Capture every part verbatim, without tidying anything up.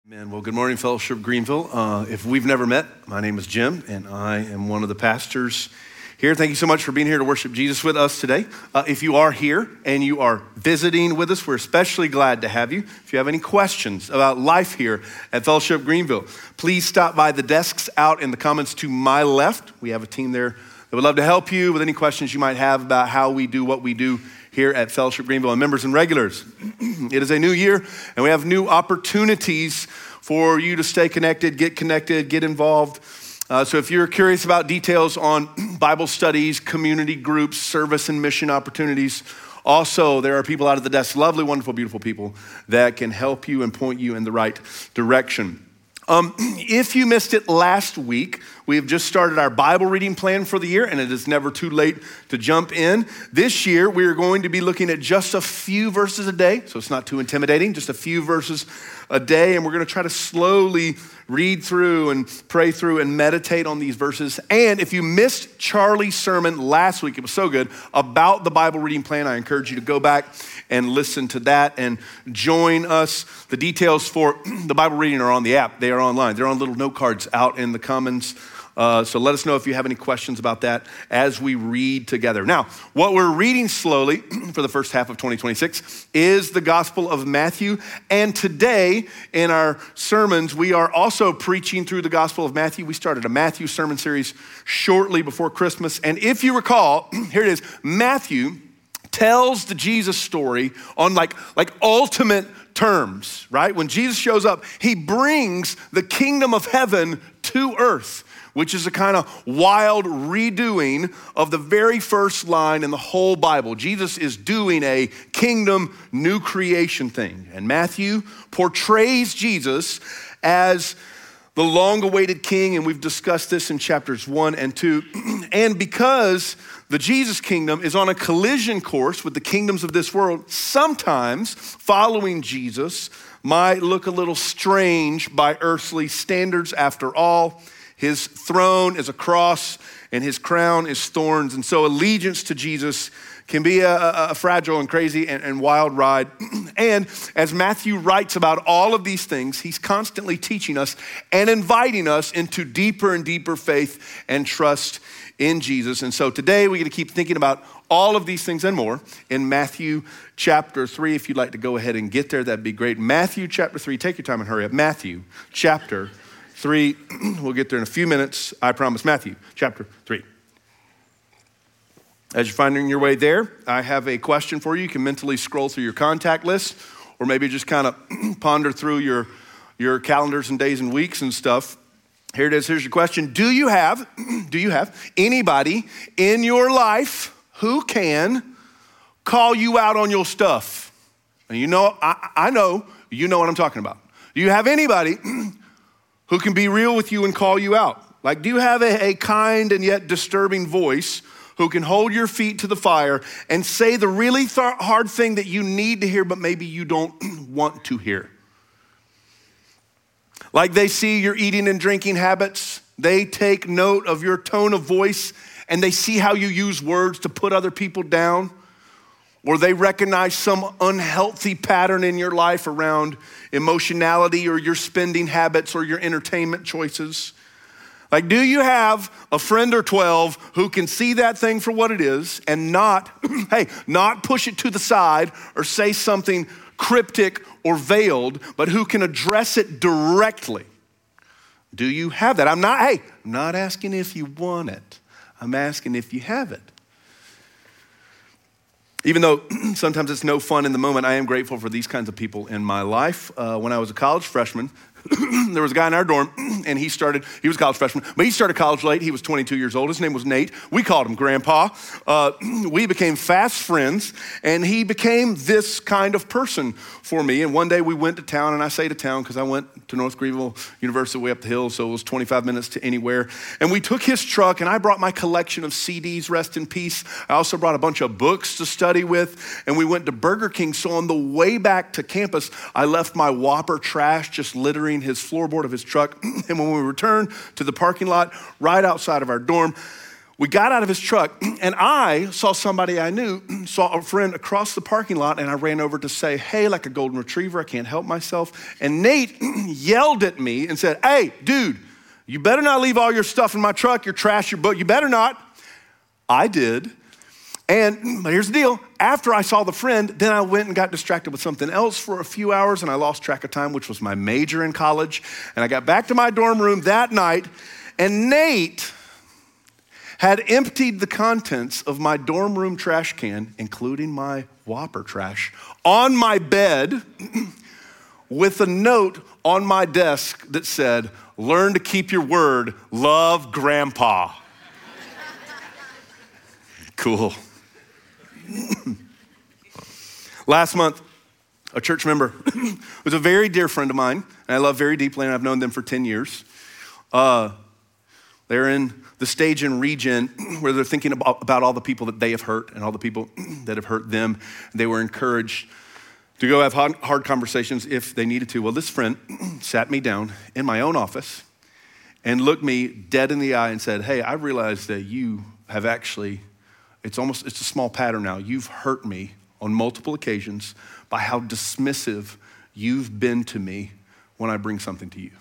Man, well, good morning, Fellowship Greenville. Uh, if we've never met, my name is Jim, and I am one of the pastors here. Thank you so much for being here to worship Jesus with us today. Uh, if you are here and you are visiting with us, we're especially glad to have you. If you have any questions about life here at Fellowship Greenville, please stop by the desks out in the comments to my left. We have a team there that would love to help you with any questions you might have about how we do what we do here at Fellowship Greenville. And members and regulars, it is a new year, and we have new opportunities for you to stay connected, get connected, get involved. Uh, so if you're curious about details on Bible studies, community groups, service and mission opportunities, also there are people out at the desk, lovely, wonderful, beautiful people that can help you and point you in the right direction. Um, if you missed it last week, we have just started our Bible reading plan for the year, and it is never too late to jump in. This year, we are going to be looking at just a few verses a day, so it's not too intimidating, just a few verses a day, and we're going to try to slowly read through and pray through and meditate on these verses. And if you missed Charlie's sermon last week, it was so good, about the Bible reading plan, I encourage you to go back and listen to that and join us. The details for the Bible reading are on the app. They are online. They're on little note cards out in the commons. Uh, so let us know if you have any questions about that as we read together. Now, what we're reading slowly for the first half of twenty twenty-six is the Gospel of Matthew. And today in our sermons, we are also preaching through the Gospel of Matthew. We started a Matthew sermon series shortly before Christmas. And if you recall, here it is, Matthew tells the Jesus story on like, like ultimate terms, right? When Jesus shows up, he brings the kingdom of heaven to earth, which is a kind of wild redoing of the very first line in the whole Bible. Jesus is doing a kingdom new creation thing. And Matthew portrays Jesus as the long-awaited king, and we've discussed this in chapters one and two. And because the Jesus kingdom is on a collision course with the kingdoms of this world, sometimes following Jesus might look a little strange by earthly standards. After all, his throne is a cross and his crown is thorns. And so allegiance to Jesus can be a, a, a fragile and crazy and, and wild ride. And as Matthew writes about all of these things, he's constantly teaching us and inviting us into deeper and deeper faith and trust in Jesus. And so today we're gonna keep thinking about all of these things and more in Matthew chapter three. If you'd like to go ahead and get there, that'd be great. Matthew chapter three, take your time and hurry up. Matthew chapter three, we'll get there in a few minutes, I promise. Matthew chapter three. As you're finding your way there, I have a question for you. You can mentally scroll through your contact list, or maybe just kind of ponder through your, your calendars and days and weeks and stuff. Here it is, here's your question. Do you have, do you have anybody in your life who can call you out on your stuff? And you know, I, I know, you know what I'm talking about. Do you have anybody who can be real with you and call you out? Like, do you have a, a kind and yet disturbing voice who can hold your feet to the fire and say the really th- hard thing that you need to hear, but maybe you don't want to hear? Like, they see your eating and drinking habits, they take note of your tone of voice, and they see how you use words to put other people down, or they recognize some unhealthy pattern in your life around emotionality or your spending habits or your entertainment choices. Like, do you have a friend or twelve who can see that thing for what it is and not, hey, not push it to the side or say something cryptic or veiled, but who can address it directly? Do you have that? I'm not, hey, I'm not asking if you want it. I'm asking if you have it. Even though sometimes it's no fun in the moment, I am grateful for these kinds of people in my life. Uh, when I was a college freshman, there was a guy in our dorm, and he started, he was a college freshman, but he started college late. He was twenty-two years old. His name was Nate. We called him Grandpa. Uh, we became fast friends, and he became this kind of person for me. And one day we went to town, and I say to town because I went to North Greenville University way up the hill, so it was twenty-five minutes to anywhere. And we took his truck, and I brought my collection of C Ds, rest in peace. I also brought a bunch of books to study with, and we went to Burger King. So on the way back to campus, I left my Whopper trash just littering his floorboard of his truck. And when we returned to the parking lot right outside of our dorm, We got out of his truck, and I saw somebody I knew, saw a friend across the parking lot, and I ran over to say, hey, like a golden retriever, I can't help myself. And Nate yelled at me and said, hey, dude, you better not leave all your stuff in my truck, your trash, your book, you better not. I did. And but here's the deal. After I saw the friend, then I went and got distracted with something else for a few hours, and I lost track of time, which was my major in college. And I got back to my dorm room that night, and Nate had emptied the contents of my dorm room trash can, including my Whopper trash, on my bed with a note on my desk that said, learn to keep your word, love Grandpa. Cool. Last month, a church member was a very dear friend of mine, and I love very deeply, and I've known them for ten years. Uh, they're in the stage and region where they're thinking about, about all the people that they have hurt and all the people that have hurt them. They were encouraged to go have hard, hard conversations if they needed to. Well, this friend sat me down in my own office and looked me dead in the eye and said, hey, I realize that you have actually, it's almost, it's a small pattern now. You've hurt me on multiple occasions by how dismissive you've been to me when I bring something to you.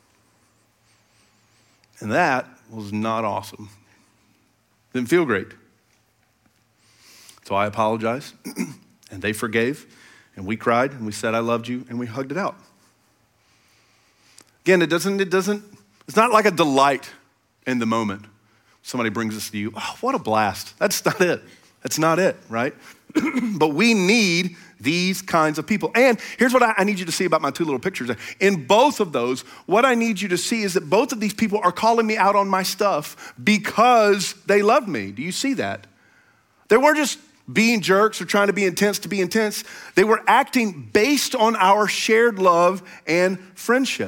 And that was not awesome. Didn't feel great. So I apologized, and they forgave, and we cried, and we said, I loved you, and we hugged it out. Again, it doesn't, it doesn't, it's not like a delight in the moment. Somebody brings this to you, oh, what a blast. That's not it. That's not it, right? But we need these kinds of people. And here's what I, I need you to see about my two little pictures. In both of those, what I need you to see is that both of these people are calling me out on my stuff because they love me. Do you see that? They weren't just being jerks or trying to be intense to be intense. They were acting based on our shared love and friendship.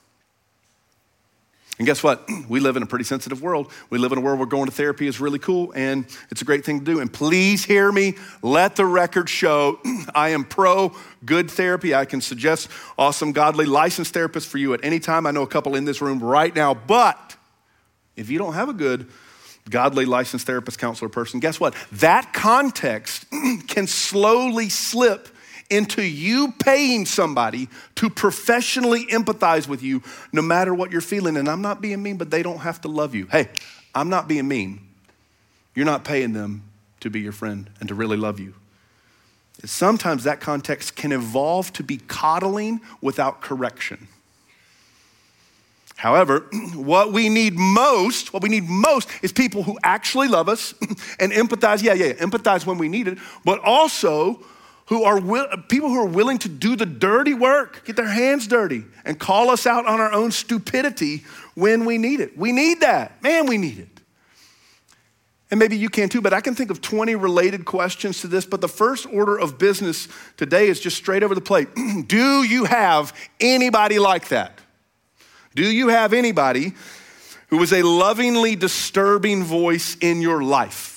And guess what? We live in a pretty sensitive world. We live in a world where going to therapy is really cool, and it's a great thing to do. And please hear me, let the record show I am pro good therapy. I can suggest awesome, godly, licensed therapists for you at any time. I know a couple in this room right now, but if you don't have a good, godly, licensed therapist, counselor person, guess what? That context can slowly slip into you paying somebody to professionally empathize with you no matter what you're feeling. And I'm not being mean, but they don't have to love you. Hey, I'm not being mean. You're not paying them to be your friend and to really love you. Sometimes that context can evolve to be coddling without correction. However, what we need most, what we need most is people who actually love us and empathize. Yeah, yeah, empathize when we need it, but also who are will, people who are willing to do the dirty work, get their hands dirty, and call us out on our own stupidity when we need it. We need that. Man, we need it. And maybe you can too, but I can think of twenty related questions to this, but the first order of business today is just straight over the plate. Do you have anybody like that? Do you have anybody who is a lovingly disturbing voice in your life?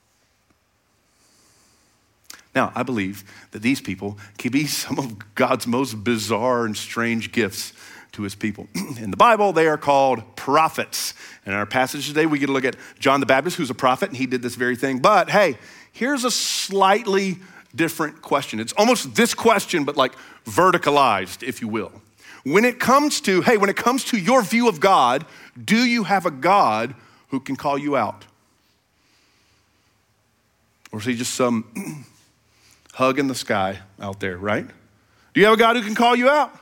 Now, I believe that these people can be some of God's most bizarre and strange gifts to his people. In the Bible, they are called prophets. In our passage today, we get to look at John the Baptist, who's a prophet, and he did this very thing. But hey, here's a slightly different question. It's almost this question, but like verticalized, if you will. When it comes to, hey, when it comes to your view of God, do you have a God who can call you out? Or is he just some hug in the sky out there, right? Do you have a God who can call you out?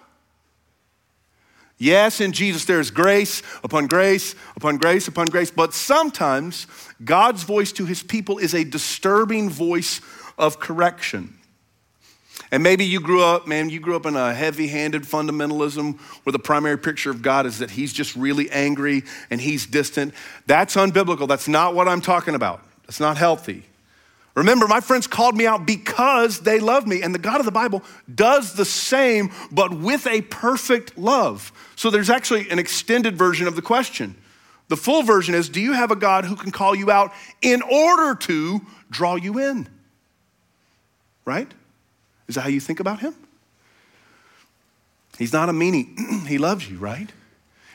Yes, in Jesus there is grace upon grace upon grace upon grace, but sometimes God's voice to his people is a disturbing voice of correction. And maybe you grew up, man, you grew up in a heavy-handed fundamentalism where the primary picture of God is that he's just really angry and he's distant. That's unbiblical. That's not what I'm talking about. That's not healthy. Remember, my friends called me out because they love me, and the God of the Bible does the same, but with a perfect love. So there's actually an extended version of the question. The full version is, do you have a God who can call you out in order to draw you in? Right? Is that how you think about him? He's not a meanie. He loves you, right?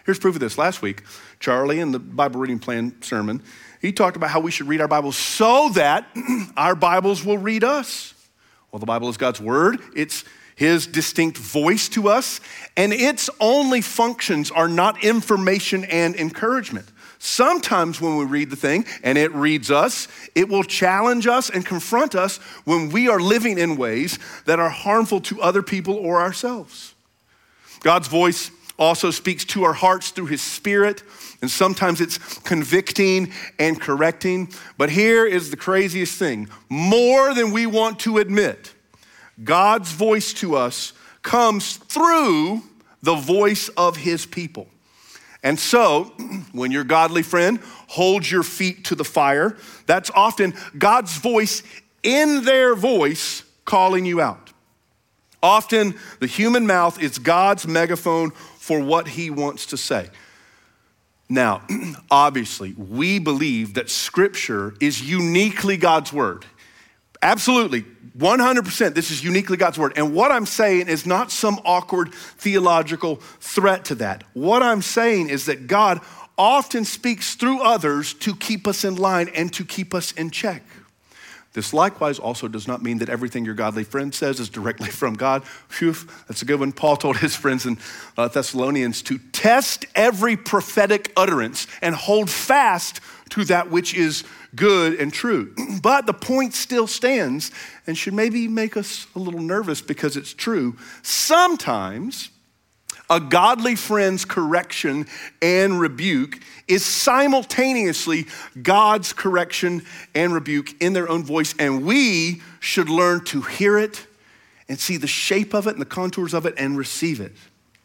Here's proof of this. Last week, Charlie in the Bible reading plan sermon, he talked about how we should read our Bibles so that our Bibles will read us. Well, the Bible is God's word. It's his distinct voice to us, and its only functions are not information and encouragement. Sometimes when we read the thing and it reads us, it will challenge us and confront us when we are living in ways that are harmful to other people or ourselves. God's voice also speaks to our hearts through his Spirit, and sometimes it's convicting and correcting. But here is the craziest thing. More than we want to admit, God's voice to us comes through the voice of his people. And so, when your godly friend holds your feet to the fire, that's often God's voice in their voice calling you out. Often, the human mouth is God's megaphone for what he wants to say. Now, obviously, we believe that Scripture is uniquely God's word. Absolutely, one hundred percent, this is uniquely God's word. And what I'm saying is not some awkward theological threat to that. What I'm saying is that God often speaks through others to keep us in line and to keep us in check. This likewise also does not mean that everything your godly friend says is directly from God. Phew, that's a good one. Paul told his friends in uh, Thessalonians to test every prophetic utterance and hold fast to that which is good and true. But the point still stands and should maybe make us a little nervous because it's true. Sometimes a godly friend's correction and rebuke is simultaneously God's correction and rebuke in their own voice, and we should learn to hear it and see the shape of it and the contours of it and receive it.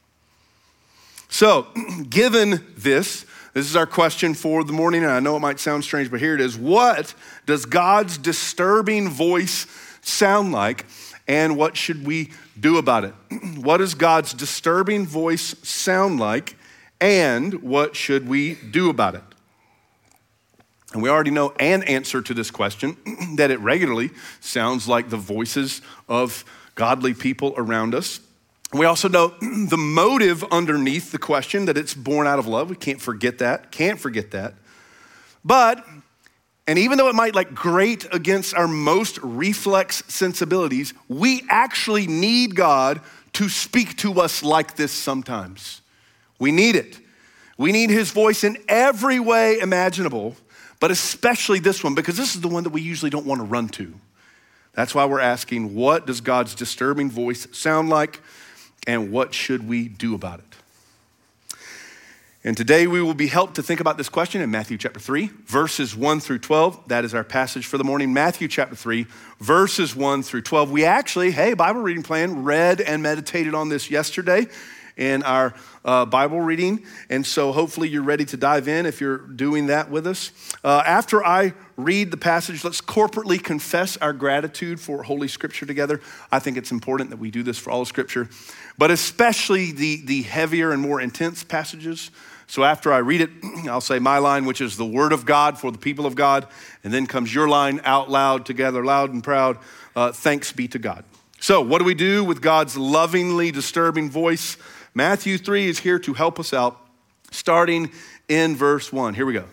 So, given this, this is our question for the morning, and I know it might sound strange, but here it is. What does God's disturbing voice sound like, and what should we do about it? What does God's disturbing voice sound like, and what should we do about it? And we already know an answer to this question, that it regularly sounds like the voices of godly people around us. We also know the motive underneath the question, that it's born out of love. We can't forget that, can't forget that. But, and even though it might like grate against our most reflex sensibilities, we actually need God to speak to us like this sometimes. We need it. We need his voice in every way imaginable, but especially this one, because this is the one that we usually don't want to run to. That's why we're asking, what does God's disturbing voice sound like? And what should we do about it? And today we will be helped to think about this question in Matthew chapter three, verses one through twelve. That is our passage for the morning. Matthew chapter three, verses one through twelve. We actually, hey, Bible reading plan, read and meditated on this yesterday in our uh, Bible reading. And so hopefully you're ready to dive in if you're doing that with us. Uh, after I read the passage, let's corporately confess our gratitude for Holy Scripture together. I think it's important that we do this for all of Scripture, but especially the, the heavier and more intense passages. So after I read it, I'll say my line, which is the word of God for the people of God. And then comes your line out loud together, loud and proud. Uh, thanks be to God. So what do we do with God's lovingly disturbing voice? Matthew three is here to help us out, starting in verse one. Here we go.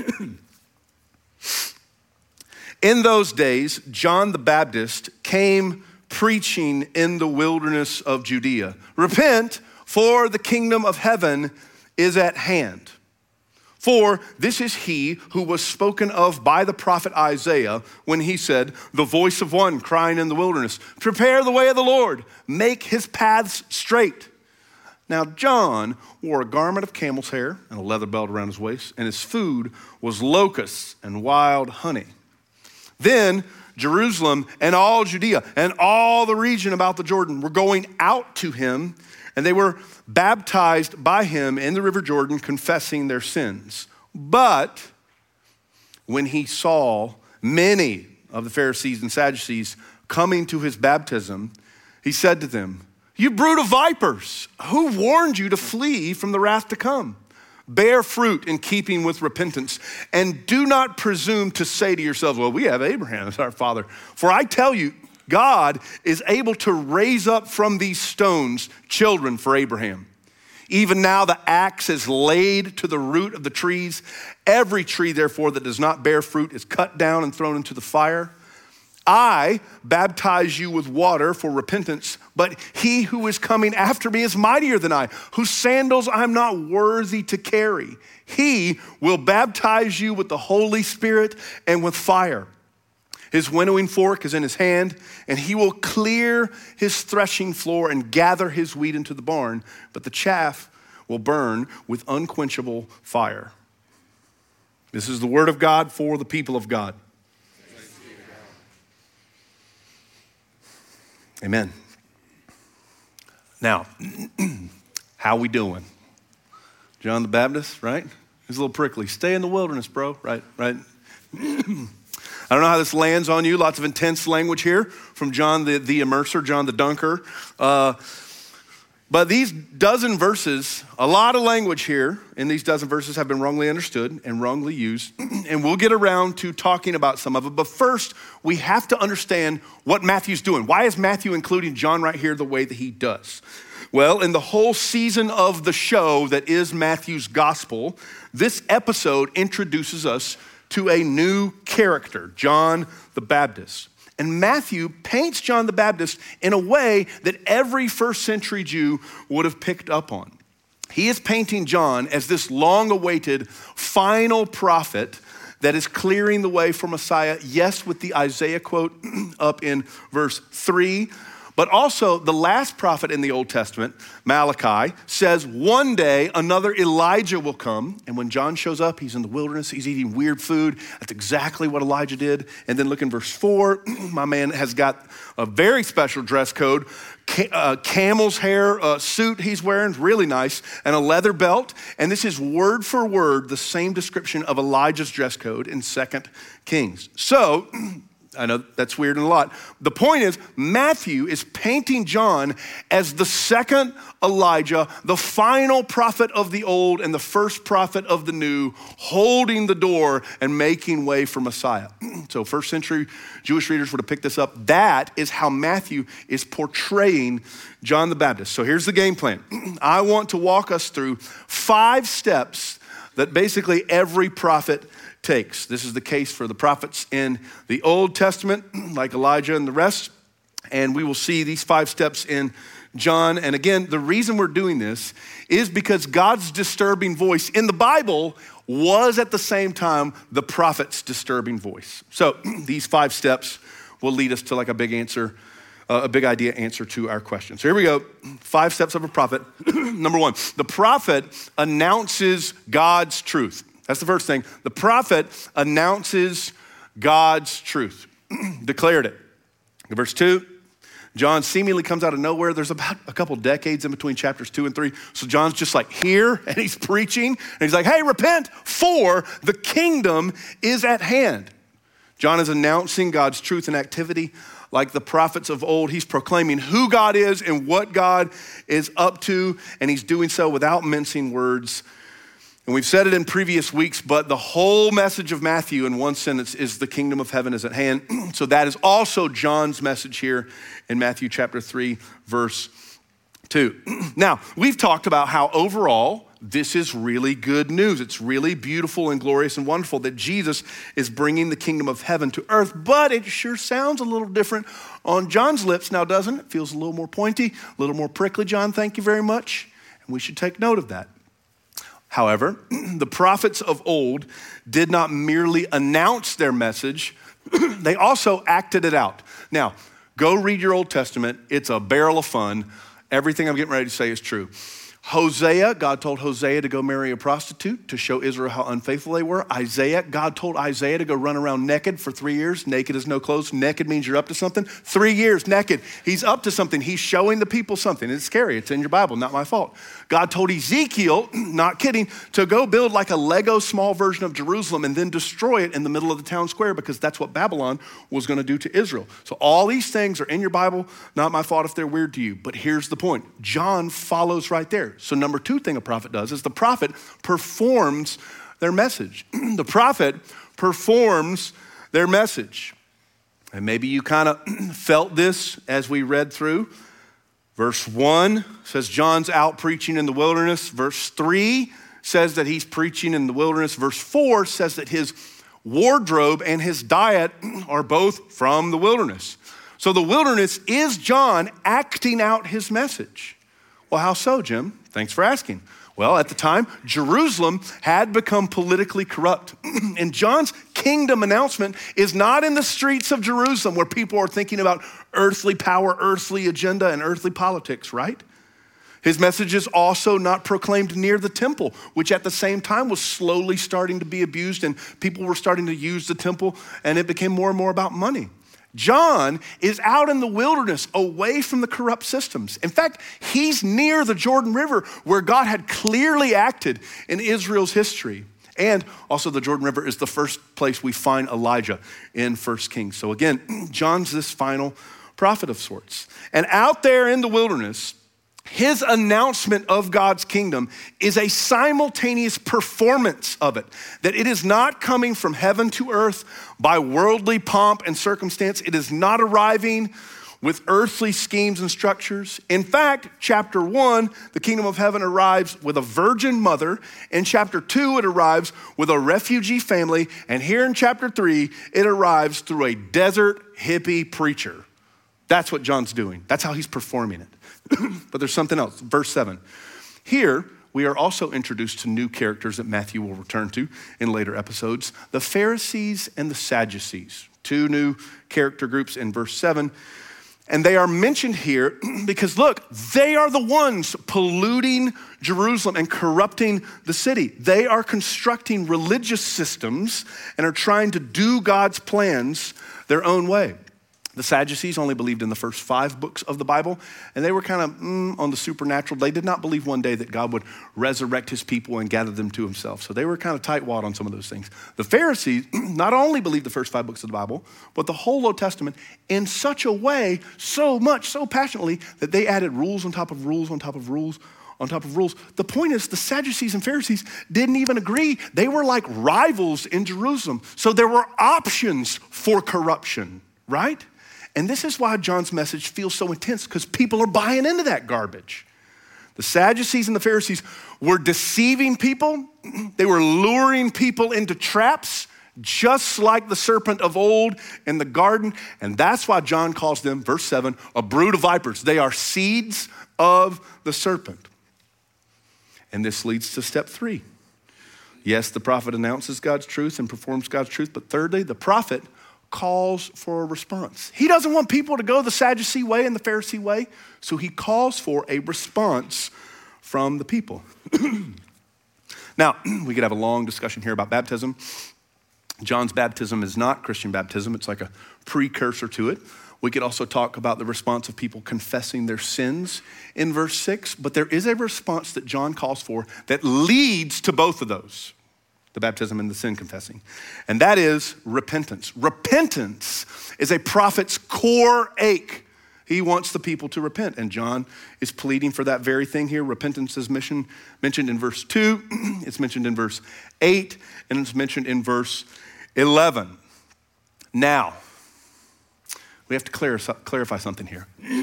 In those days, John the Baptist came preaching in the wilderness of Judea. Repent, for the kingdom of heaven is at hand. For this is he who was spoken of by the prophet Isaiah when he said, the voice of one crying in the wilderness, prepare the way of the Lord, make his paths straight. Now John wore a garment of camel's hair and a leather belt around his waist, and his food was locusts and wild honey. Then Jerusalem and all Judea and all the region about the Jordan were going out to him, and they were baptized by him in the river Jordan, confessing their sins. But when he saw many of the Pharisees and Sadducees coming to his baptism, he said to them, you brood of vipers, who warned you to flee from the wrath to come? Bear fruit in keeping with repentance, and do not presume to say to yourselves, well, we have Abraham as our father. For I tell you, God is able to raise up from these stones children for Abraham. Even now the axe is laid to the root of the trees. Every tree, therefore, that does not bear fruit is cut down and thrown into the fire. I baptize you with water for repentance, but he who is coming after me is mightier than I, whose sandals I'm not worthy to carry. He will baptize you with the Holy Spirit and with fire. His winnowing fork is in his hand, and he will clear his threshing floor and gather his wheat into the barn, but the chaff will burn with unquenchable fire. This is the word of God for the people of God. Amen. Now, how we doing? John the Baptist, right? He's a little prickly. Stay in the wilderness, bro. Right, right. I don't know how this lands on you. Lots of intense language here from John the, the immerser, John the dunker. Uh, but these dozen verses, a lot of language here in these dozen verses have been wrongly understood and wrongly used. And we'll get around to talking about some of it. But first, we have to understand what Matthew's doing. Why is Matthew including John right here the way that he does? Well, in the whole season of the show that is Matthew's gospel, this episode introduces us to a new character, John the Baptist. And Matthew paints John the Baptist in a way that every first century Jew would have picked up on. He is painting John as this long-awaited final prophet that is clearing the way for Messiah, yes, with the Isaiah quote up in verse three, but also the last prophet in the Old Testament, Malachi, says one day another Elijah will come. And when John shows up, he's in the wilderness, he's eating weird food. That's exactly what Elijah did. And then look in verse four, my man has got a very special dress code, uh, camel's hair uh, suit he's wearing, really nice, and a leather belt. And this is word for word the same description of Elijah's dress code in Second Kings. So, I know that's weird and a lot. The point is, Matthew is painting John as the second Elijah, the final prophet of the old and the first prophet of the new, holding the door and making way for Messiah. So first century Jewish readers would have picked this up. That is how Matthew is portraying John the Baptist. So here's the game plan. I want to walk us through five steps that basically every prophet takes. This is the case for the prophets in the Old Testament, like Elijah and the rest. And we will see these five steps in John. And again, the reason we're doing this is because God's disturbing voice in the Bible was at the same time the prophet's disturbing voice. So these five steps will lead us to like a big answer, uh, a big idea answer to our question. So here we go. Five steps of a prophet. Number one, the prophet announces God's truth. That's the first thing. The prophet announces God's truth, declared it. In verse two, John seemingly comes out of nowhere. There's about a couple decades in between chapters two and three. So John's just like here and he's preaching and he's like, hey, repent, for the kingdom is at hand. John is announcing God's truth and activity like the prophets of old. He's proclaiming who God is and what God is up to, and he's doing so without mincing words. And we've said it in previous weeks, but the whole message of Matthew in one sentence is the kingdom of heaven is at hand. So that is also John's message here in Matthew chapter three, verse two. Now, we've talked about how overall, this is really good news. It's really beautiful and glorious and wonderful that Jesus is bringing the kingdom of heaven to earth, but it sure sounds a little different on John's lips now, doesn't it? It feels a little more pointy, a little more prickly, John, thank you very much. And we should take note of that. However, the prophets of old did not merely announce their message, they also acted it out. Now, go read your Old Testament. It's a barrel of fun. Everything I'm getting ready to say is true. Hosea, God told Hosea to go marry a prostitute to show Israel how unfaithful they were. Isaiah, God told Isaiah to go run around naked for three years. Naked is no clothes. Naked means you're up to something. Three years naked. He's up to something. He's showing the people something. It's scary. It's in your Bible, not my fault. God told Ezekiel, not kidding, to go build like a Lego small version of Jerusalem and then destroy it in the middle of the town square because that's what Babylon was going to do to Israel. So all these things are in your Bible, not my fault if they're weird to you. But here's the point. John follows right there. So number two thing a prophet does is the prophet performs their message. The prophet performs their message. And maybe you kind of felt this as we read through Verse one says John's out preaching in the wilderness. Verse three says that he's preaching in the wilderness. Verse four says that his wardrobe and his diet are both from the wilderness. So the wilderness is John acting out his message. Well, how so, Jim? Thanks for asking. Well, at the time, Jerusalem had become politically corrupt. And John's kingdom announcement is not in the streets of Jerusalem where people are thinking about earthly power, earthly agenda, and earthly politics, right? His message is also not proclaimed near the temple, which at the same time was slowly starting to be abused, and people were starting to use the temple, and it became more and more about money. John is out in the wilderness away from the corrupt systems. In fact, he's near the Jordan River where God had clearly acted in Israel's history. And also the Jordan River is the first place we find Elijah in First Kings. So again, John's this final prophet of sorts. And out there in the wilderness, his announcement of God's kingdom is a simultaneous performance of it, that it is not coming from heaven to earth by worldly pomp and circumstance. It is not arriving with earthly schemes and structures. In fact, chapter one, the kingdom of heaven arrives with a virgin mother. In chapter two, it arrives with a refugee family. And here in chapter three, it arrives through a desert hippie preacher. That's what John's doing. That's how he's performing it. But there's something else. Verse seven. Here, we are also introduced to new characters that Matthew will return to in later episodes. The Pharisees and the Sadducees. Two new character groups in verse seven. And they are mentioned here because, look, they are the ones polluting Jerusalem and corrupting the city. They are constructing religious systems and are trying to do God's plans their own way. The Sadducees only believed in the first five books of the Bible, and they were kind of mm, on the supernatural. They did not believe one day that God would resurrect his people and gather them to himself. So they were kind of tightwad on some of those things. The Pharisees not only believed the first five books of the Bible, but the whole Old Testament in such a way, so much, so passionately, that they added rules on top of rules on top of rules on top of rules. The point is the Sadducees and Pharisees didn't even agree. They were like rivals in Jerusalem. So there were options for corruption, right? And this is why John's message feels so intense, because people are buying into that garbage. The Sadducees and the Pharisees were deceiving people. They were luring people into traps, just like the serpent of old in the garden. And that's why John calls them, verse seven, a brood of vipers. They are seeds of the serpent. And this leads to step three. Yes, the prophet announces God's truth and performs God's truth. But thirdly, the prophet calls for a response. He doesn't want people to go the Sadducee way and the Pharisee way, so he calls for a response from the people. Now, we could have a long discussion here about baptism. John's baptism is not Christian baptism. It's like a precursor to it. We could also talk about the response of people confessing their sins in verse six, but there is a response that John calls for that leads to both of those. The baptism and the sin confessing. And that is repentance. Repentance is a prophet's core ache. He wants the people to repent. And John is pleading for that very thing here. Repentance is mission, mentioned in verse two. It's mentioned in verse eight. And it's mentioned in verse eleven. Now, we have to clear, clarify something here.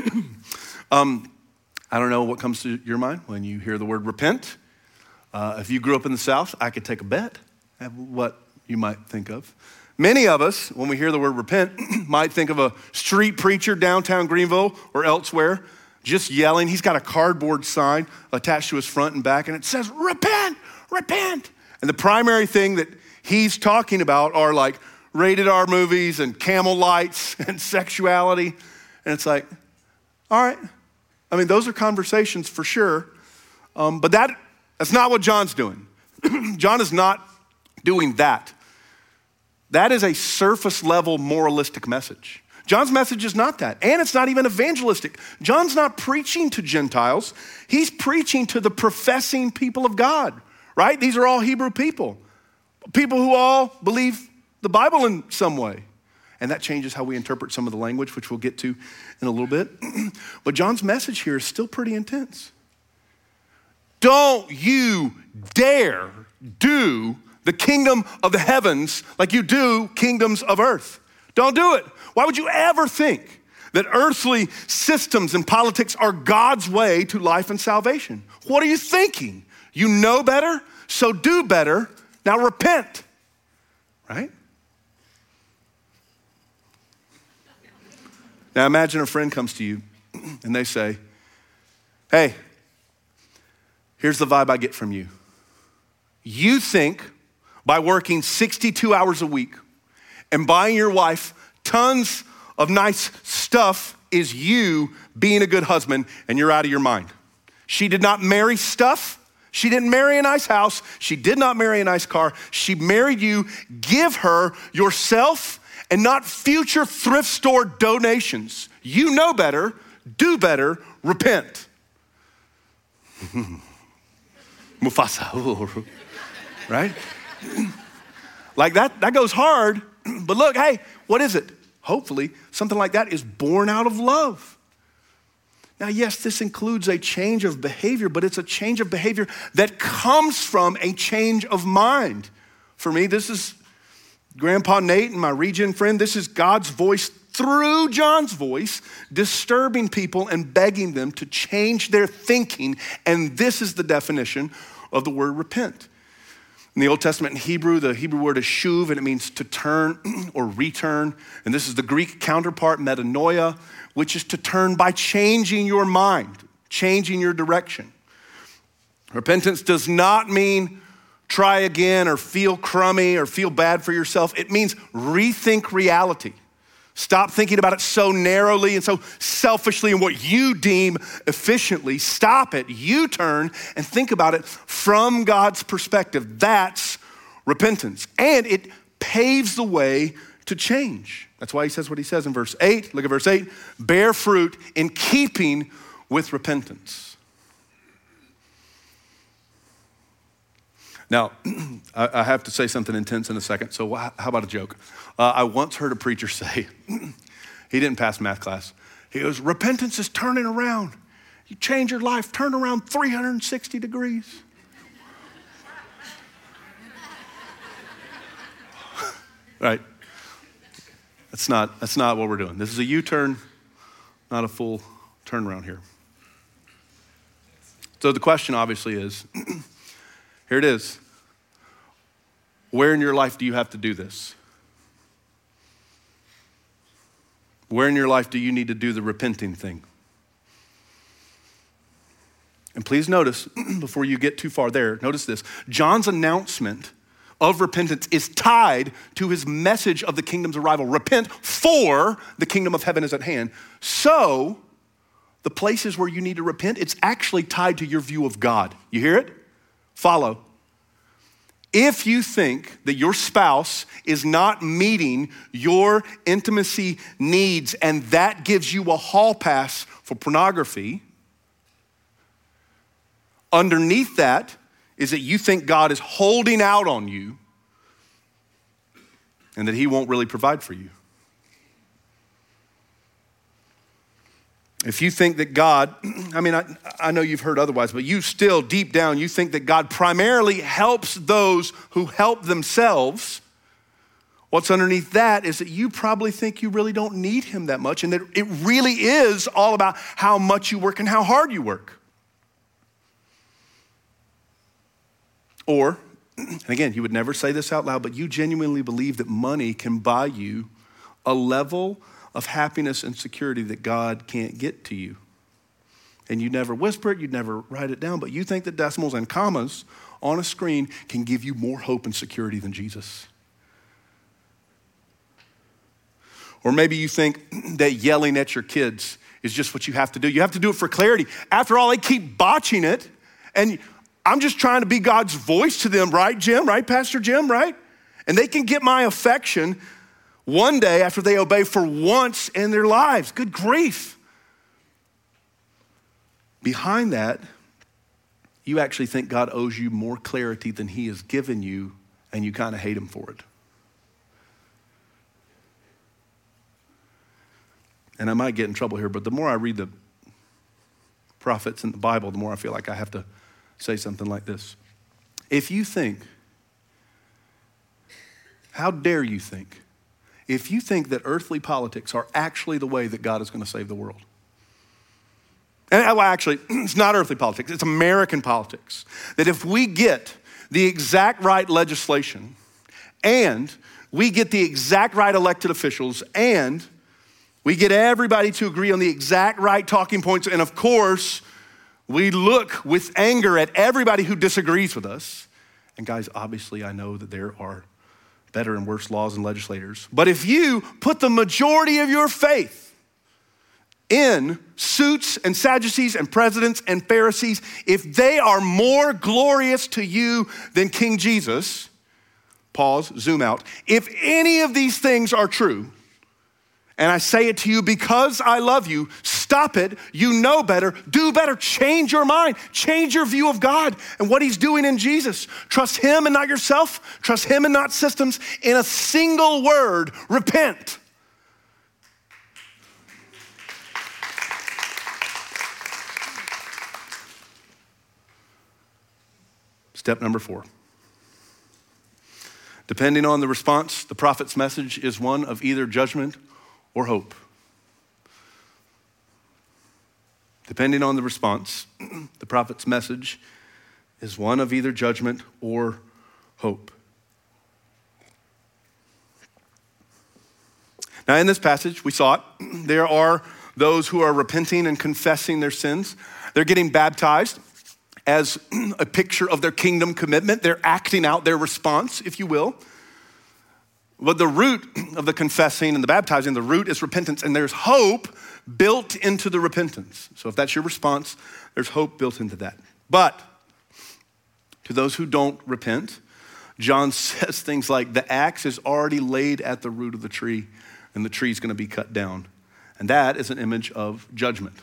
um, I don't know what comes to your mind when you hear the word repent. Uh, if you grew up in the South, I could take a bet at what you might think of. Many of us, when we hear the word repent, might think of a street preacher downtown Greenville or elsewhere just yelling. He's got a cardboard sign attached to his front and back, and it says, repent, repent. And the primary thing that he's talking about are like rated R movies and camel lights and sexuality. And it's like, all right. I mean, those are conversations for sure. Um, but that That's not what John's doing. John is not doing that. That is a surface level moralistic message. John's message is not that. And it's not even evangelistic. John's not preaching to Gentiles. He's preaching to the professing people of God, right? These are all Hebrew people. People who all believe the Bible in some way. And that changes how we interpret some of the language, which we'll get to in a little bit. But John's message here is still pretty intense. Don't you dare do the kingdom of the heavens like you do kingdoms of earth. Don't do it. Why would you ever think that earthly systems and politics are God's way to life and salvation. What are you thinking? You know better, so do better. Now repent, right? Now imagine a friend comes to you and they say, hey, here's the vibe I get from you. You think by working sixty-two hours a week and buying your wife tons of nice stuff is you being a good husband, and you're out of your mind. She did not marry stuff. She didn't marry a nice house. She did not marry a nice car. She married you. Give her yourself and not future thrift store donations. You know better, do better, repent. Mufasa, right? Like that, that goes hard, but look, hey, what is it? Hopefully, something like that is born out of love. Now, yes, this includes a change of behavior, but it's a change of behavior that comes from a change of mind. For me, this is Grandpa Nate and my Regen friend. This is God's voice through John's voice, disturbing people and begging them to change their thinking. And this is the definition of the word repent. In the Old Testament, in Hebrew, the Hebrew word is shuv, and it means to turn or return. And this is the Greek counterpart, metanoia, which is to turn by changing your mind, changing your direction. Repentance does not mean try again or feel crummy or feel bad for yourself. It means rethink reality. Stop thinking about it so narrowly and so selfishly and what you deem efficiently. Stop it, U-turn, and think about it from God's perspective. That's repentance. And it paves the way to change. That's why he says what he says in verse eight. Look at verse eight. Bear fruit in keeping with repentance. Now, I have to say something intense in a second, so how about a joke? Uh, I once heard a preacher say, he didn't pass math class. He goes, repentance is turning around. You change your life, turn around three hundred sixty degrees. Right? That's not, that's not what we're doing. This is a U-turn, not a full turnaround here. So the question obviously is, here it is. Where in your life do you have to do this? Where in your life do you need to do the repenting thing? And please notice, before you get too far there, notice this. John's announcement of repentance is tied to his message of the kingdom's arrival. Repent, for the kingdom of heaven is at hand. So, the places where you need to repent, it's actually tied to your view of God. You hear it? Follow. If you think that your spouse is not meeting your intimacy needs and that gives you a hall pass for pornography, underneath that is that you think God is holding out on you and that he won't really provide for you. If you think that God, I mean, I, I know you've heard otherwise, but you still deep down, you think that God primarily helps those who help themselves. What's underneath that is that you probably think you really don't need him that much and that it really is all about how much you work and how hard you work. Or, and again, you would never say this out loud, but you genuinely believe that money can buy you a level of happiness and security that God can't get to you. And you never whisper it, you'd never write it down, but you think that decimals and commas on a screen can give you more hope and security than Jesus. Or maybe you think that yelling at your kids is just what you have to do. You have to do it for clarity. After all, they keep botching it, and I'm just trying to be God's voice to them, right, Jim? Right, Pastor Jim, right? And they can get my affection one day after they obey for once in their lives. Good grief. Behind that, you actually think God owes you more clarity than he has given you, and you kind of hate him for it. And I might get in trouble here, but the more I read the prophets in the Bible, the more I feel like I have to say something like this. If you think, how dare you think, if you think that earthly politics are actually the way that God is going to save the world. And well, actually, it's not earthly politics, it's American politics. That if we get the exact right legislation and we get the exact right elected officials and we get everybody to agree on the exact right talking points, and of course, we look with anger at everybody who disagrees with us. And guys, obviously I know that there are better and worse laws and legislators. But if you put the majority of your faith in suits and Sadducees and presidents and Pharisees, if they are more glorious to you than King Jesus, pause, zoom out. If any of these things are true, and I say it to you because I love you, stop it. You know better, do better, change your mind, change your view of God and what he's doing in Jesus. Trust him and not yourself, trust him and not systems. In a single word, repent. Step number four. Depending on the response, the prophet's message is one of either judgment or hope. Depending on the response, the prophet's message is one of either judgment or hope. Now in this passage, we saw it, there are those who are repenting and confessing their sins. They're getting baptized as a picture of their kingdom commitment. They're acting out their response, if you will. But the root of the confessing and the baptizing, the root is repentance, and there's hope built into the repentance. So if that's your response, there's hope built into that. But to those who don't repent, John says things like the axe is already laid at the root of the tree and the tree is going to be cut down. And that is an image of judgment.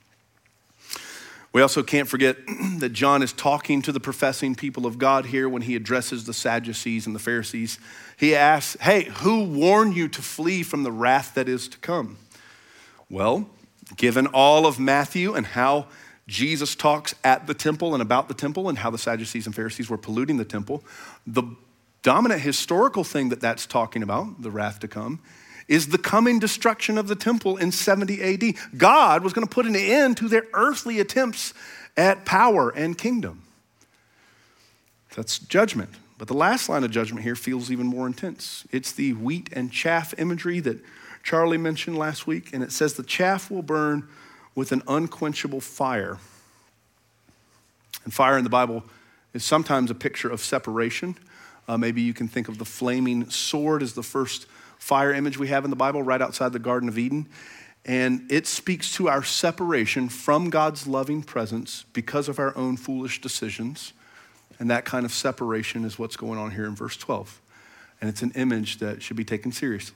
We also can't forget that John is talking to the professing people of God here when he addresses the Sadducees and the Pharisees. He asks, hey, who warned you to flee from the wrath that is to come? Well, given all of Matthew and how Jesus talks at the temple and about the temple and how the Sadducees and Pharisees were polluting the temple, the dominant historical thing that that's talking about, the wrath to come, is the coming destruction of the temple in seventy A D. God was going to put an end to their earthly attempts at power and kingdom. That's judgment. But the last line of judgment here feels even more intense. It's the wheat and chaff imagery that Charlie mentioned last week, and it says the chaff will burn with an unquenchable fire. And fire in the Bible is sometimes a picture of separation. Uh, maybe you can think of the flaming sword as the first fire image we have in the Bible right outside the Garden of Eden. And it speaks to our separation from God's loving presence because of our own foolish decisions. And that kind of separation is what's going on here in verse twelve. And it's an image that should be taken seriously.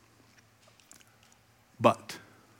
But,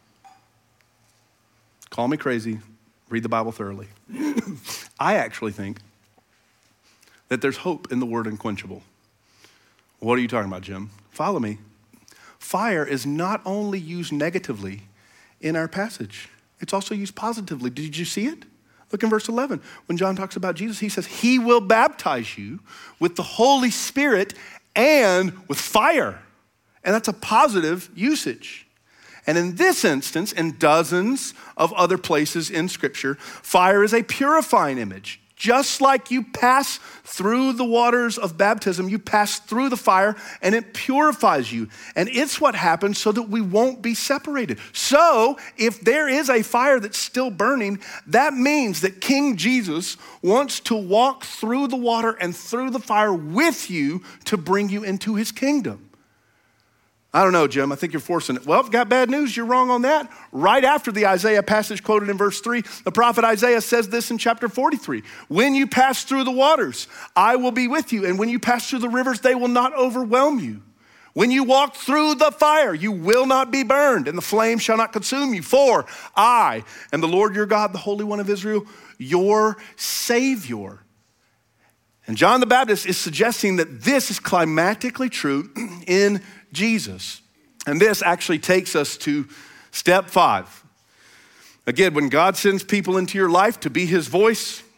call me crazy, read the Bible thoroughly. I actually think that there's hope in the word unquenchable. What are you talking about, Jim? Follow me. Fire is not only used negatively in our passage, it's also used positively. Did you see it? Look in verse eleven. When John talks about Jesus, he says, he will baptize you with the Holy Spirit and with fire. And that's a positive usage. And in this instance, in dozens of other places in Scripture, fire is a purifying image. Just like you pass through the waters of baptism, you pass through the fire and it purifies you. And it's what happens so that we won't be separated. So if there is a fire that's still burning, that means that King Jesus wants to walk through the water and through the fire with you to bring you into his kingdom. I don't know, Jim, I think you're forcing it. Well, I've got bad news, you're wrong on that. Right after the Isaiah passage quoted in verse three, the prophet Isaiah says this in chapter forty-three. When you pass through the waters, I will be with you. And when you pass through the rivers, they will not overwhelm you. When you walk through the fire, you will not be burned, and the flame shall not consume you. For I am the Lord your God, the Holy One of Israel, your Savior. And John the Baptist is suggesting that this is climatically true in Jesus. And this actually takes us to step five. Again, when God sends people into your life to be his voice,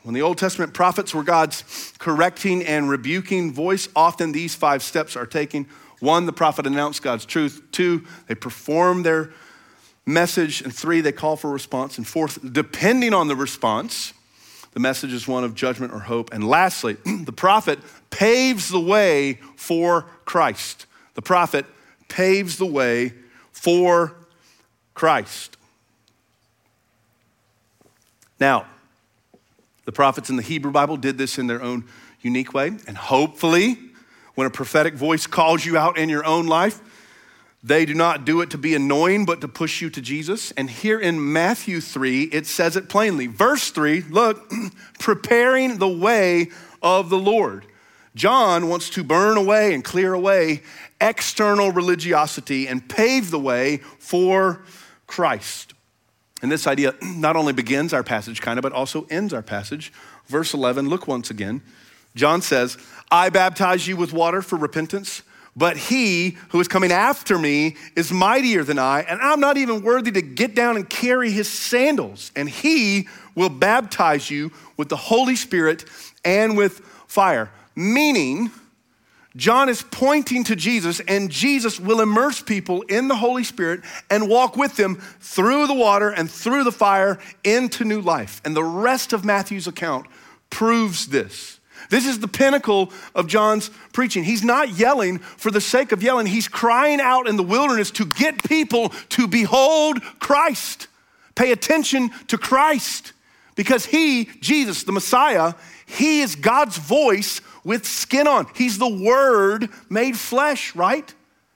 When the Old Testament prophets were God's correcting and rebuking voice, often these five steps are taken. One, the prophet announced God's truth. Two, they perform their message. And three, they call for response. And fourth, depending on the response, the message is one of judgment or hope. And lastly, the prophet paves the way for Christ. The prophet paves the way for Christ. Now, the prophets in the Hebrew Bible did this in their own unique way. And hopefully, when a prophetic voice calls you out in your own life, they do not do it to be annoying, but to push you to Jesus. And here in Matthew three, it says it plainly. Verse three, look, preparing the way of the Lord. John wants to burn away and clear away external religiosity and pave the way for Christ. And this idea not only begins our passage kind of, but also ends our passage. Verse eleven, look once again. John says, I baptize you with water for repentance, but he who is coming after me is mightier than I, and I'm not even worthy to get down and carry his sandals. And he will baptize you with the Holy Spirit and with fire. Meaning, John is pointing to Jesus, and Jesus will immerse people in the Holy Spirit and walk with them through the water and through the fire into new life. And the rest of Matthew's account proves this. This is the pinnacle of John's preaching. He's not yelling for the sake of yelling. He's crying out in the wilderness to get people to behold Christ. Pay attention to Christ. Because he, Jesus, the Messiah, he is God's voice with skin on. He's the Word made flesh, right?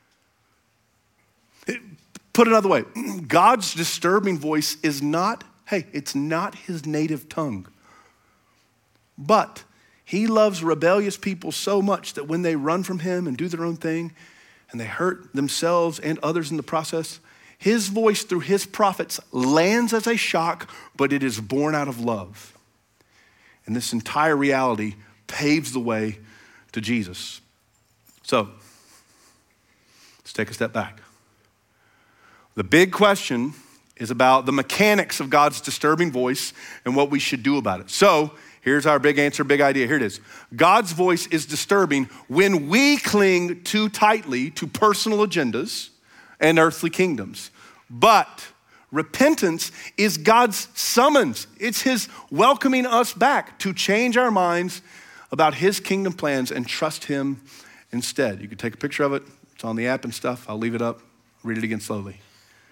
Put another way, God's disturbing voice is not, hey, it's not his native tongue. But he loves rebellious people so much that when they run from him and do their own thing and they hurt themselves and others in the process, his voice through his prophets lands as a shock, but it is born out of love. And this entire reality paves the way to Jesus. So, let's take a step back. The big question is about the mechanics of God's disturbing voice and what we should do about it. So, here's our big answer, big idea. Here it is. God's voice is disturbing when we cling too tightly to personal agendas and earthly kingdoms. But repentance is God's summons. It's his welcoming us back to change our minds about his kingdom plans and trust him instead. You can take a picture of it. It's on the app and stuff. I'll leave it up. Read it again slowly.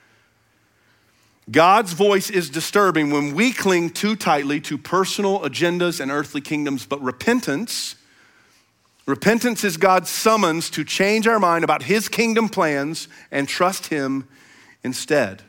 God's voice is disturbing when we cling too tightly to personal agendas and earthly kingdoms, but repentance, repentance is God's summons to change our mind about his kingdom plans and trust him instead.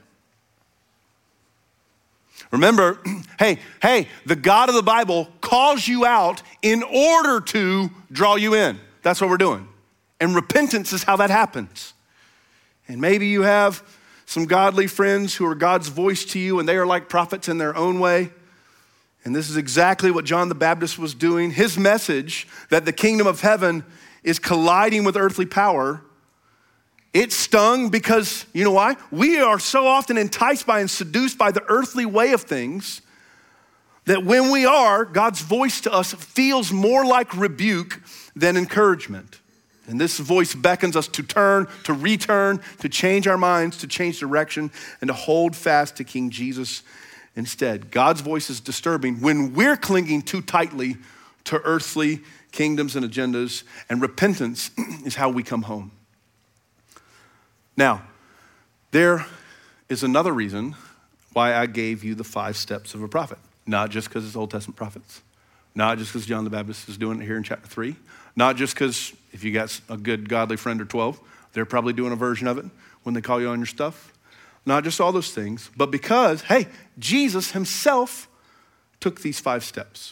Remember, hey, hey, the God of the Bible calls you out in order to draw you in. That's what we're doing. And repentance is how that happens. And maybe you have some godly friends who are God's voice to you, and they are like prophets in their own way. And this is exactly what John the Baptist was doing. His message that the kingdom of heaven is colliding with earthly power, it stung because, you know why? We are so often enticed by and seduced by the earthly way of things that when we are, God's voice to us feels more like rebuke than encouragement. And this voice beckons us to turn, to return, to change our minds, to change direction, and to hold fast to King Jesus instead. God's voice is disturbing when we're clinging too tightly to earthly kingdoms and agendas, and repentance is how we come home. Now, there is another reason why I gave you the five steps of a prophet. Not just because it's Old Testament prophets. Not just because John the Baptist is doing it here in chapter three. Not just because if you got a good godly friend or twelve, they're probably doing a version of it when they call you on your stuff. Not just all those things, but because, hey, Jesus himself took these five steps.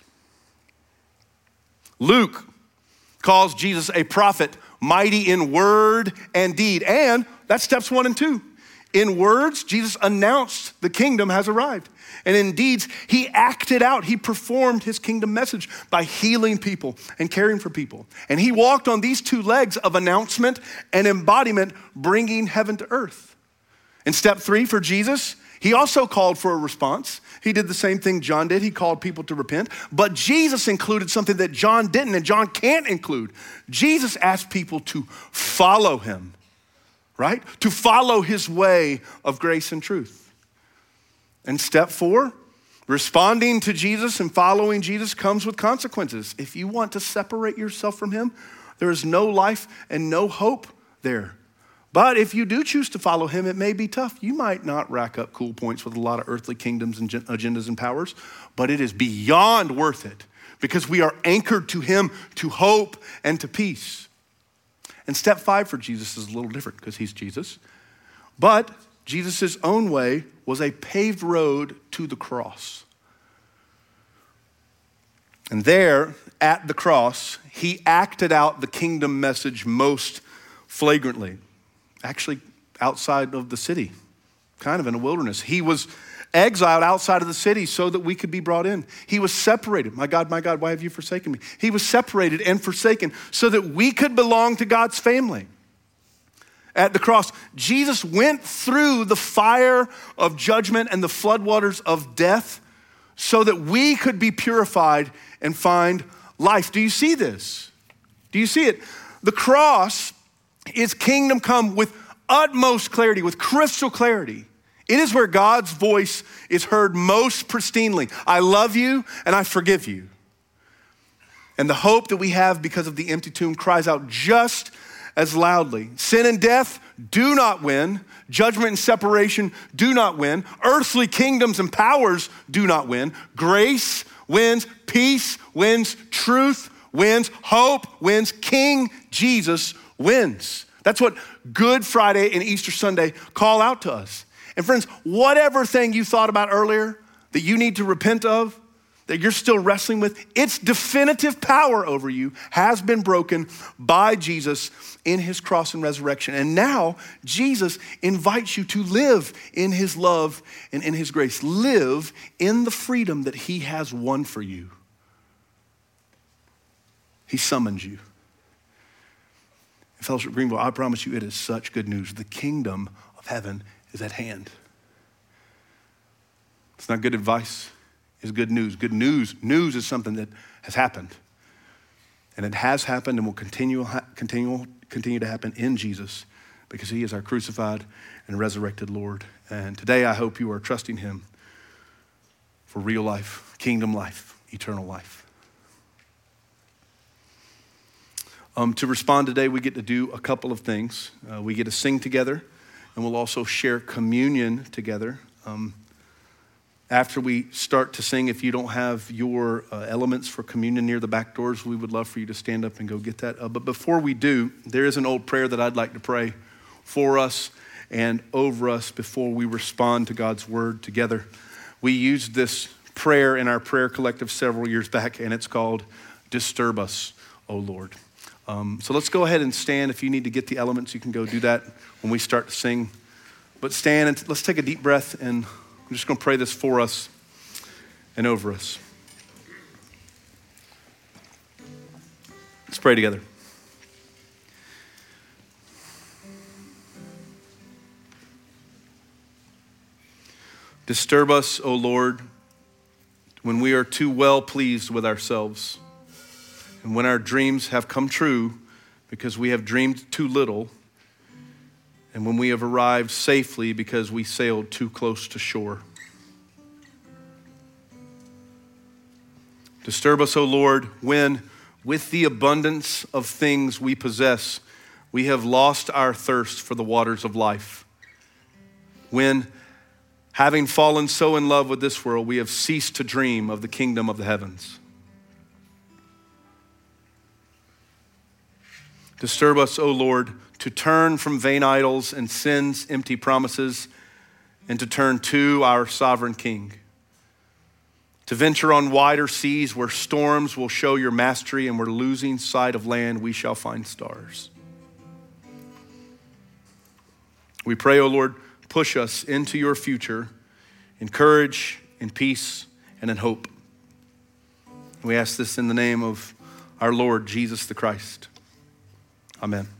Luke calls Jesus a prophet, mighty in word and deed. And that's steps one and two. In words, Jesus announced the kingdom has arrived. And in deeds, he acted out, he performed his kingdom message by healing people and caring for people. And he walked on these two legs of announcement and embodiment, bringing heaven to earth. In step three for Jesus, He also called for a response. He did the same thing John did. He called people to repent. But Jesus included something that John didn't and John can't include. Jesus asked people to follow him, right? To follow his way of grace and truth. And step four, responding to Jesus and following Jesus comes with consequences. If you want to separate yourself from him, there is no life and no hope there. But if you do choose to follow him, it may be tough. You might not rack up cool points with a lot of earthly kingdoms and agendas and powers, but it is beyond worth it because we are anchored to him, to hope and to peace. And step five for Jesus is a little different because he's Jesus. But Jesus' own way was a paved road to the cross. And there at the cross, he acted out the kingdom message most flagrantly. Actually outside of the city, kind of in a wilderness. He was exiled outside of the city so that we could be brought in. He was separated. My God, my God, why have you forsaken me? He was separated and forsaken so that we could belong to God's family. At the cross, Jesus went through the fire of judgment and the floodwaters of death so that we could be purified and find life. Do you see this? Do you see it? The cross is kingdom come with utmost clarity, with crystal clarity. It is where God's voice is heard most pristinely. I love you and I forgive you. And the hope that we have because of the empty tomb cries out just as loudly. Sin and death do not win. Judgment and separation do not win. Earthly kingdoms and powers do not win. Grace wins. Peace wins. Truth wins. Hope wins. King Jesus wins. That's what Good Friday and Easter Sunday call out to us. And friends, whatever thing you thought about earlier that you need to repent of, that you're still wrestling with, its definitive power over you has been broken by Jesus in his cross and resurrection. And now Jesus invites you to live in his love and in his grace. Live in the freedom that he has won for you. He summons you. Fellowship Greenville, I promise you it is such good news. The kingdom of heaven is at hand. It's not good advice, it's good news. Good news, news is something that has happened. And it has happened and will continue, continue, continue to happen in Jesus because he is our crucified and resurrected Lord. And today I hope you are trusting him for real life, kingdom life, eternal life. Um, to respond today, we get to do a couple of things. Uh, we get to sing together, and we'll also share communion together. Um, after we start to sing, if you don't have your uh, elements for communion near the back doors, we would love for you to stand up and go get that. Uh, but before we do, there is an old prayer that I'd like to pray for us and over us before we respond to God's word together. We used this prayer in our prayer collective several years back, and it's called Disturb Us, O Lord. Um, so let's go ahead and stand. If you need to get the elements, you can go do that when we start to sing. But stand and let's take a deep breath, and I'm just going to pray this for us and over us. Let's pray together. Disturb us, O Lord, when we are too well pleased with ourselves. And when our dreams have come true because we have dreamed too little, and when we have arrived safely because we sailed too close to shore. Disturb us, O Lord, when with the abundance of things we possess, we have lost our thirst for the waters of life. When, having fallen so in love with this world, we have ceased to dream of the kingdom of the heavens. Disturb us, O Lord, to turn from vain idols and sin's empty promises and to turn to our sovereign King. To venture on wider seas where storms will show your mastery and where losing sight of land we shall find stars. We pray, O Lord, push us into your future in courage, in peace, and in hope. We ask this in the name of our Lord Jesus the Christ. Amen.